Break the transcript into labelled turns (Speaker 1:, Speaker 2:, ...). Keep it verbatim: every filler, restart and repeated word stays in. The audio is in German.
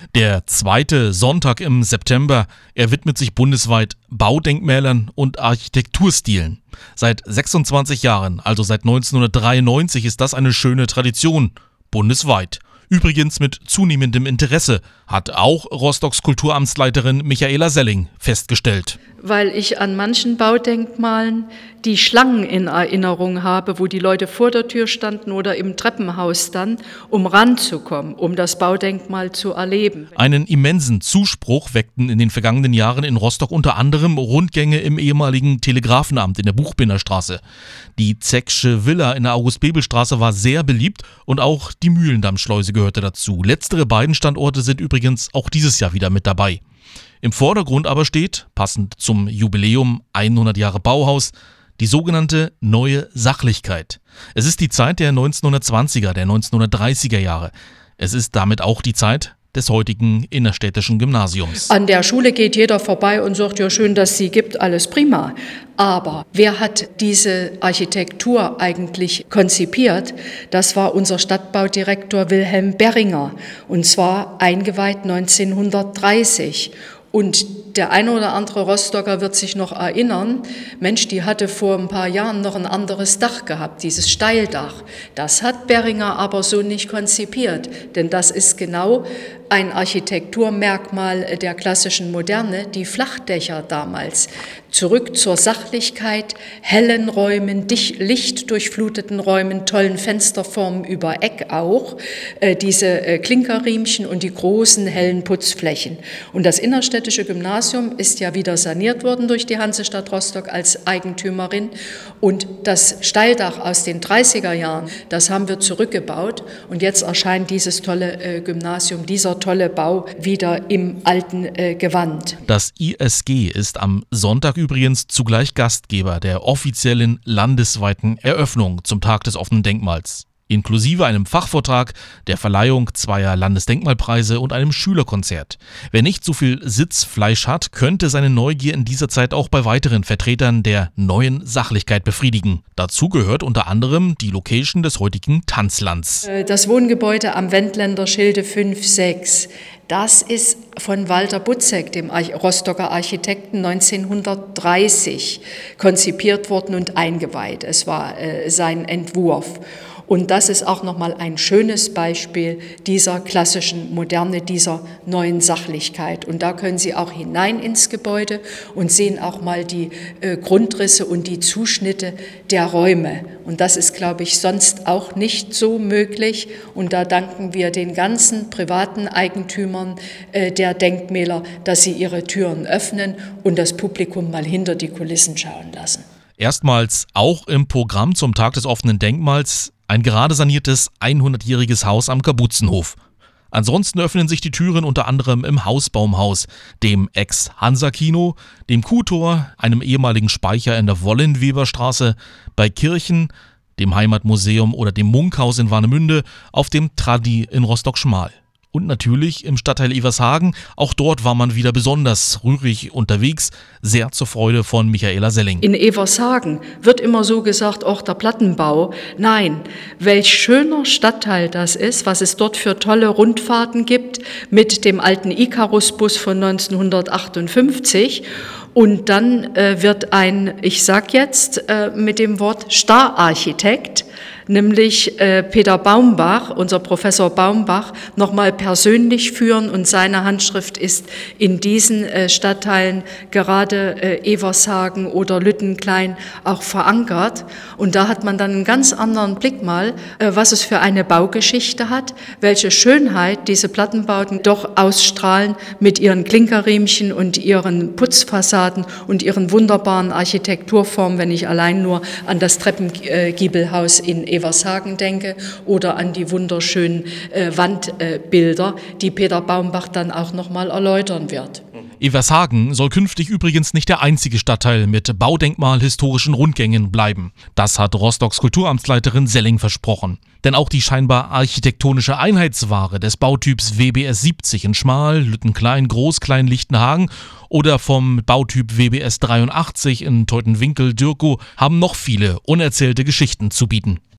Speaker 1: Der zweite Sonntag im September, er widmet sich bundesweit Baudenkmälern und Architekturstilen. Seit sechsundzwanzig Jahren, also seit neunzehnhundertdreiundneunzig, ist das eine schöne Tradition, bundesweit. Übrigens mit zunehmendem Interesse, hat auch Rostocks Kulturamtsleiterin Michaela Selling festgestellt.
Speaker 2: Weil ich an manchen Baudenkmalen die Schlangen in Erinnerung habe, wo die Leute vor der Tür standen oder im Treppenhaus dann, um ranzukommen, um das Baudenkmal zu erleben.
Speaker 1: Einen immensen Zuspruch weckten in den vergangenen Jahren in Rostock unter anderem Rundgänge im ehemaligen Telegrafenamt in der Buchbinderstraße. Die Zecksche Villa in der August-Bebel-Straße war sehr beliebt und auch die Mühlendammschleuse gehörte dazu. Letztere beiden Standorte sind übrigens auch dieses Jahr wieder mit dabei. Im Vordergrund aber steht, passend zum Jubiläum hundert Jahre Bauhaus, die sogenannte neue Sachlichkeit. Es ist die Zeit der neunzehnhundertzwanziger, der neunzehnhundertdreißiger Jahre. Es ist damit auch die Zeit des heutigen innerstädtischen Gymnasiums.
Speaker 2: An der Schule geht jeder vorbei und sagt, ja schön, dass es sie gibt, alles prima. Aber wer hat diese Architektur eigentlich konzipiert? Das war unser Stadtbaudirektor Wilhelm Berringer, und zwar eingeweiht neunzehnhundertdreißig. Und der eine oder andere Rostocker wird sich noch erinnern, Mensch, die hatte vor ein paar Jahren noch ein anderes Dach gehabt, dieses Steildach. Das hat Berringer aber so nicht konzipiert, denn das ist genau ein Architekturmerkmal der klassischen Moderne, die Flachdächer damals. Zurück zur Sachlichkeit, hellen Räumen, dicht, lichtdurchfluteten Räumen, tollen Fensterformen über Eck auch, äh, diese äh, Klinkerriemchen und die großen hellen Putzflächen. Und das innerstädtische Gymnasium ist ja wieder saniert worden durch die Hansestadt Rostock als Eigentümerin. Und das Steildach aus den dreißiger Jahren, das haben wir zurückgebaut. Und jetzt erscheint dieses tolle äh, Gymnasium, dieser tolle Bau wieder im alten äh, Gewand.
Speaker 1: Das I S G ist am Sonntag übrigens zugleich Gastgeber der offiziellen landesweiten Eröffnung zum Tag des offenen Denkmals, inklusive einem Fachvortrag, der Verleihung zweier Landesdenkmalpreise und einem Schülerkonzert. Wer nicht so viel Sitzfleisch hat, könnte seine Neugier in dieser Zeit auch bei weiteren Vertretern der neuen Sachlichkeit befriedigen. Dazu gehört unter anderem die Location des heutigen Tanzlands.
Speaker 2: Das Wohngebäude am Wendländer Schilde fünf sechs, das ist von Walter Butzek, dem Rostocker Architekten, neunzehnhundertdreißig konzipiert worden und eingeweiht. Es war äh, sein Entwurf. Und das ist auch nochmal ein schönes Beispiel dieser klassischen Moderne, dieser neuen Sachlichkeit. Und da können Sie auch hinein ins Gebäude und sehen auch mal die äh, Grundrisse und die Zuschnitte der Räume. Und das ist, glaube ich, sonst auch nicht so möglich. Und da danken wir den ganzen privaten Eigentümern äh, der Denkmäler, dass sie ihre Türen öffnen und das Publikum mal hinter die Kulissen schauen lassen.
Speaker 1: Erstmals auch im Programm zum Tag des offenen Denkmals ein gerade saniertes hundertjähriges Haus am Kapuzenhof. Ansonsten öffnen sich die Türen unter anderem im Hausbaumhaus, dem Ex-Hansa-Kino, dem Kuhtor, einem ehemaligen Speicher in der Wollenweberstraße, bei Kirchen, dem Heimatmuseum oder dem Munkhaus in Warnemünde, auf dem Tradi in Rostock-Schmal. Und natürlich im Stadtteil Evershagen, auch dort war man wieder besonders rührig unterwegs, sehr zur Freude von Michaela Selling.
Speaker 2: In Evershagen wird immer so gesagt, auch der Plattenbau. Nein, welch schöner Stadtteil das ist, was es dort für tolle Rundfahrten gibt mit dem alten Ikarus-Bus von neunzehnhundertachtundfünfzig. Und dann äh, wird ein, ich sag jetzt äh, mit dem Wort Stararchitekt, nämlich äh, Peter Baumbach, unser Professor Baumbach, nochmal persönlich führen, und seine Handschrift ist in diesen äh, Stadtteilen, gerade äh, Evershagen oder Lüttenklein, auch verankert. Und da hat man dann einen ganz anderen Blick mal, äh, was es für eine Baugeschichte hat, welche Schönheit diese Plattenbauten doch ausstrahlen mit ihren Klinkerriemchen und ihren Putzfassaden und ihren wunderbaren Architekturformen, wenn ich allein nur an das Treppengiebelhaus in Evershagen denke oder an die wunderschönen äh, Wandbilder, äh, die Peter Baumbach dann auch nochmal erläutern wird.
Speaker 1: Evershagen soll künftig übrigens nicht der einzige Stadtteil mit baudenkmalhistorischen Rundgängen bleiben. Das hat Rostocks Kulturamtsleiterin Selling versprochen. Denn auch die scheinbar architektonische Einheitsware des Bautyps W B S siebzig in Schmal, Lüttenklein, Großklein, Lichtenhagen oder vom Bautyp W B S dreiundachtzig in Teutenwinkel, Dürkow haben noch viele unerzählte Geschichten zu bieten.